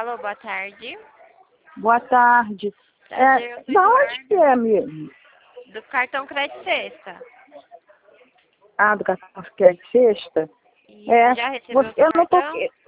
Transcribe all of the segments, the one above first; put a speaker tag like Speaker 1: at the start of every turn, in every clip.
Speaker 1: Alô, boa tarde.
Speaker 2: Boa tarde.
Speaker 1: Prazer,
Speaker 2: Da onde que é mesmo?
Speaker 1: do cartão Crédito Sexta.
Speaker 2: Ah, do cartão que é de sexta?
Speaker 1: E você já recebeu o seu
Speaker 2: Eu não tô
Speaker 1: cartão?
Speaker 2: aqui.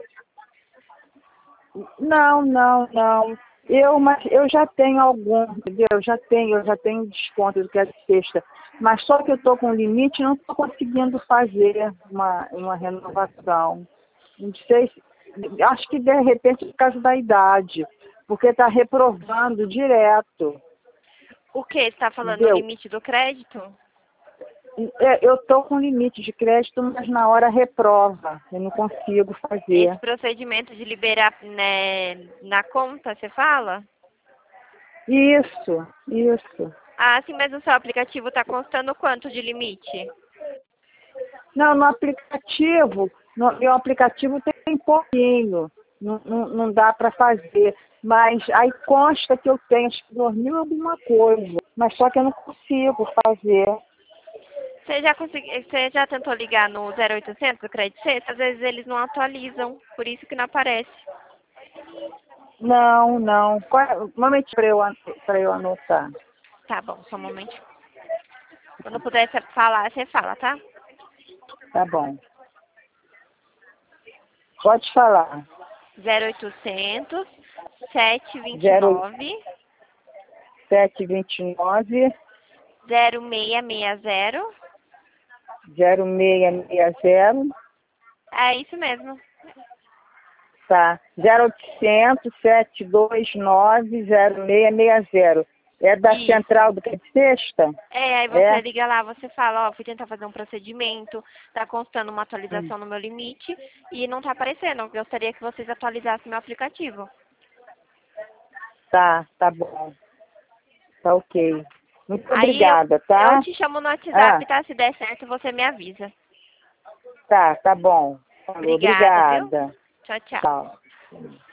Speaker 2: Não. Mas eu já tenho algum, entendeu? Eu já tenho desconto do que é de sexta. Mas só que eu tô com limite e não tô conseguindo fazer uma renovação. Não sei acho que de repente por causa da idade, porque tá reprovando direto,
Speaker 1: O que? Você está falando no
Speaker 2: entendeu?
Speaker 1: limite do crédito?
Speaker 2: Eu tô com limite de crédito, mas na hora reprova. Eu não consigo
Speaker 1: Esse
Speaker 2: fazer.
Speaker 1: procedimento de liberar, né, na conta, você fala?
Speaker 2: Isso.
Speaker 1: Ah, sim, mas o seu aplicativo está constando quanto de limite?
Speaker 2: Não, meu aplicativo tem pouquinho, não dá para fazer, mas aí consta que eu tenho, acho que 2.000 alguma coisa, mas só que eu não consigo fazer.
Speaker 1: Você já tentou ligar no 0800 do Crédito Sexta? Às vezes eles não atualizam, por isso que não aparece.
Speaker 2: Não. Um momento para eu anotar.
Speaker 1: Tá bom, só um momento. Quando puder falar, você fala, tá?
Speaker 2: Tá bom. Pode falar.
Speaker 1: 0800 729
Speaker 2: 0729
Speaker 1: 0660.
Speaker 2: 0660.
Speaker 1: É isso mesmo.
Speaker 2: Tá. 0800 729 0660. É da
Speaker 1: Isso.
Speaker 2: central do Crédito Sexta?
Speaker 1: Aí você liga lá, você fala, ó, fui tentar fazer um procedimento, tá constando uma atualização no meu limite e não tá aparecendo. Eu gostaria que vocês atualizassem meu aplicativo.
Speaker 2: Tá bom. Tá ok. Muito
Speaker 1: Aí eu,
Speaker 2: obrigada,
Speaker 1: eu
Speaker 2: tá?
Speaker 1: te chamo no
Speaker 2: Ah,
Speaker 1: WhatsApp, tá? Se der certo, você me avisa.
Speaker 2: tá bom. Falou,
Speaker 1: Obrigada, viu?
Speaker 2: obrigada.
Speaker 1: Tchau, tchau.
Speaker 2: Tchau.